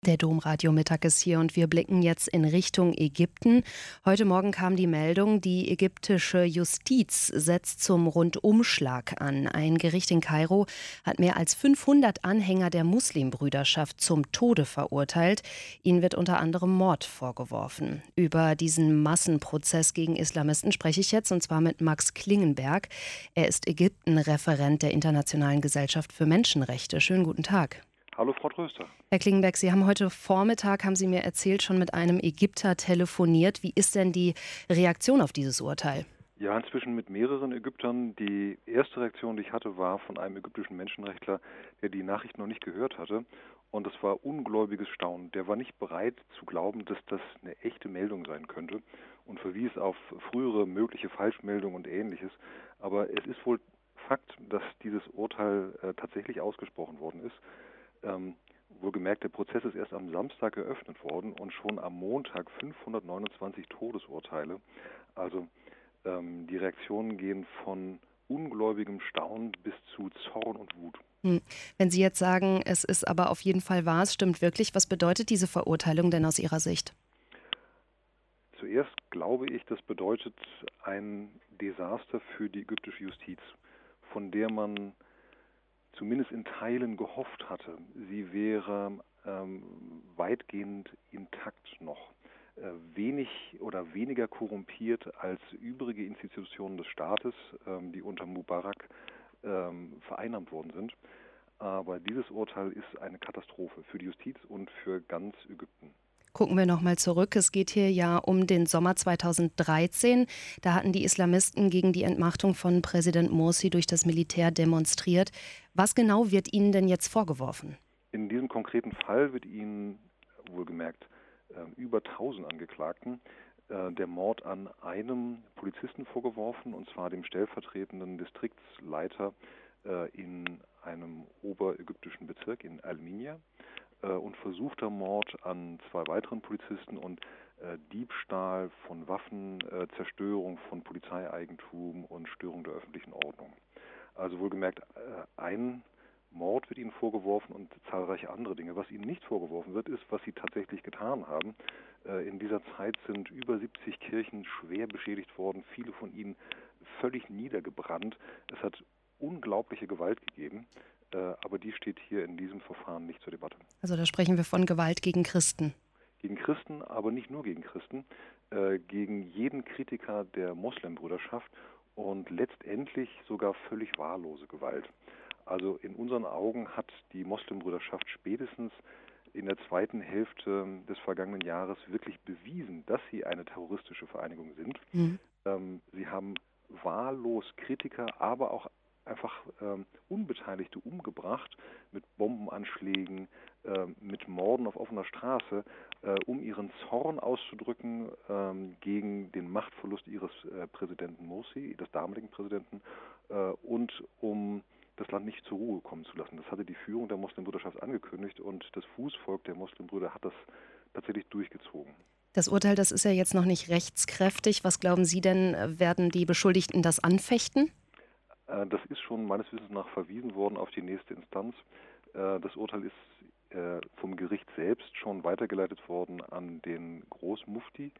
Der Domradio-Mittag ist hier und wir blicken jetzt in Richtung Ägypten. Heute Morgen kam die Meldung, die ägyptische Justiz setzt zum Rundumschlag an. Ein Gericht in Kairo hat mehr als 500 Anhänger der Muslimbrüderschaft zum Tode verurteilt. Ihnen wird unter anderem Mord vorgeworfen. Über diesen Massenprozess gegen Islamisten spreche ich jetzt, und zwar mit Max Klingenberg. Er ist Ägypten-Referent der Internationalen Gesellschaft für Menschenrechte. Schönen guten Tag. Hallo Frau Tröster. Herr Klingenberg, Sie haben heute Vormittag, haben Sie mir erzählt, schon mit einem Ägypter telefoniert. Wie ist denn die Reaktion auf dieses Urteil? Ja, inzwischen mit mehreren Ägyptern. Die erste Reaktion, die ich hatte, war von einem ägyptischen Menschenrechtler, der die Nachricht noch nicht gehört hatte. Und es war ungläubiges Staunen. Der war nicht bereit zu glauben, dass das eine echte Meldung sein könnte und verwies auf frühere mögliche Falschmeldungen und Ähnliches. Aber es ist wohl Fakt, dass dieses Urteil tatsächlich ausgesprochen worden ist. Wohlgemerkt, der Prozess ist erst am Samstag eröffnet worden und schon am Montag 529 Todesurteile. Also die Reaktionen gehen von ungläubigem Staunen bis zu Zorn und Wut. Wenn Sie jetzt sagen, es ist aber auf jeden Fall wahr, es stimmt wirklich, was bedeutet diese Verurteilung denn aus Ihrer Sicht? Zuerst glaube ich, das bedeutet ein Desaster für die ägyptische Justiz, von der man zumindest in Teilen gehofft hatte, sie wäre weitgehend intakt noch, wenig oder weniger korrumpiert als übrige Institutionen des Staates, die unter Mubarak vereinnahmt worden sind. Aber dieses Urteil ist eine Katastrophe für die Justiz und für ganz Ägypten. Gucken wir nochmal zurück. Es geht hier ja um den Sommer 2013. Da hatten die Islamisten gegen die Entmachtung von Präsident Morsi durch das Militär demonstriert. Was genau wird Ihnen denn jetzt vorgeworfen? In diesem konkreten Fall wird Ihnen, wohlgemerkt, über 1000 Angeklagten der Mord an einem Polizisten vorgeworfen, und zwar dem stellvertretenden Distriktsleiter in einem oberägyptischen Bezirk in Al-Minya, und versuchter Mord an zwei weiteren Polizisten und Diebstahl von Waffen, Zerstörung von Polizeieigentum und Störung der öffentlichen Ordnung. Also wohlgemerkt, ein Mord wird ihnen vorgeworfen und zahlreiche andere Dinge. Was ihnen nicht vorgeworfen wird, ist, was sie tatsächlich getan haben. In dieser Zeit sind über 70 Kirchen schwer beschädigt worden, viele von ihnen völlig niedergebrannt. Es hat unglaubliche Gewalt gegeben, aber die steht hier in diesem Verfahren nicht zur Debatte. Also da sprechen wir von Gewalt gegen Christen. Gegen Christen, aber nicht nur gegen Christen, gegen jeden Kritiker der Muslimbrüderschaft und letztendlich sogar völlig wahllose Gewalt. Also in unseren Augen hat die Muslimbrüderschaft spätestens in der zweiten Hälfte des vergangenen Jahres wirklich bewiesen, dass sie eine terroristische Vereinigung sind. Mhm. Sie haben wahllos Kritiker, aber auch einfach Unbeteiligte umgebracht mit Bombenanschlägen, mit Morden auf offener Straße, um ihren Zorn auszudrücken gegen den Machtverlust ihres Präsidenten Morsi, des damaligen Präsidenten, und um das Land nicht zur Ruhe kommen zu lassen. Das hatte die Führung der Muslimbrüderschaft angekündigt und das Fußvolk der Muslimbrüder hat das tatsächlich durchgezogen. Das Urteil, das ist ja jetzt noch nicht rechtskräftig. Was glauben Sie denn, werden die Beschuldigten das anfechten? Das ist schon meines Wissens nach verwiesen worden auf die nächste Instanz. Das Urteil ist vom Gericht selbst schon weitergeleitet worden an den Großmufti,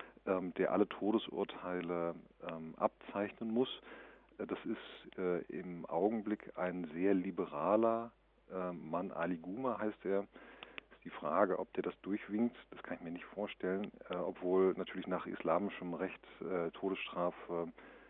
der alle Todesurteile abzeichnen muss. Das ist im Augenblick ein sehr liberaler Mann, Ali Guma heißt er. Ist die Frage, ob der das durchwinkt, das kann ich mir nicht vorstellen, obwohl natürlich nach islamischem Recht Todesstrafe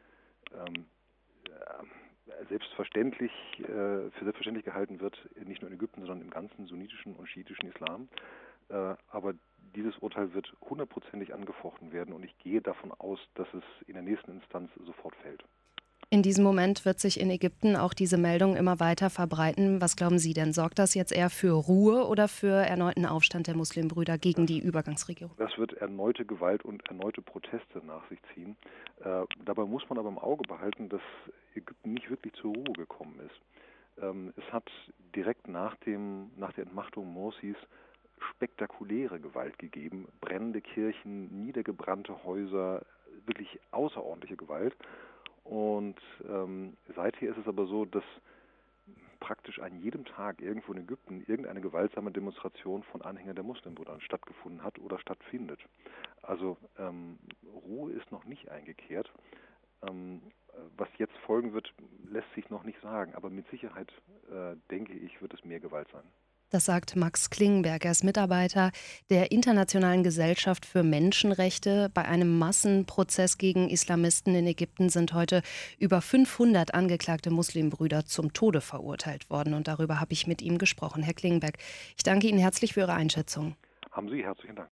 selbstverständlich für selbstverständlich gehalten wird, nicht nur in Ägypten, sondern im ganzen sunnitischen und schiitischen Islam. Aber dieses Urteil wird hundertprozentig angefochten werden und ich gehe davon aus, dass es in der nächsten Instanz sofort fällt. In diesem Moment wird sich in Ägypten auch diese Meldung immer weiter verbreiten. Was glauben Sie denn? Sorgt das jetzt eher für Ruhe oder für erneuten Aufstand der Muslimbrüder gegen die Übergangsregierung? Das wird erneute Gewalt und erneute Proteste nach sich ziehen. Dabei muss man aber im Auge behalten, dass Ägypten nicht wirklich zur Ruhe gekommen ist. Es hat direkt nach der Entmachtung Morsis spektakuläre Gewalt gegeben. Brennende Kirchen, niedergebrannte Häuser, wirklich außerordentliche Gewalt. Und seither ist es aber so, dass praktisch an jedem Tag irgendwo in Ägypten irgendeine gewaltsame Demonstration von Anhängern der Muslimbrüder stattgefunden hat oder stattfindet. Also Ruhe ist noch nicht eingekehrt. Was jetzt folgen wird, lässt sich noch nicht sagen, aber mit Sicherheit, denke ich, wird es mehr Gewalt sein. Das sagt Max Klingenberg. Er ist Mitarbeiter der Internationalen Gesellschaft für Menschenrechte. Bei einem Massenprozess gegen Islamisten in Ägypten sind heute über 500 angeklagte Muslimbrüder zum Tode verurteilt worden. Und darüber habe ich mit ihm gesprochen. Herr Klingenberg, ich danke Ihnen herzlich für Ihre Einschätzung. Haben Sie herzlichen Dank.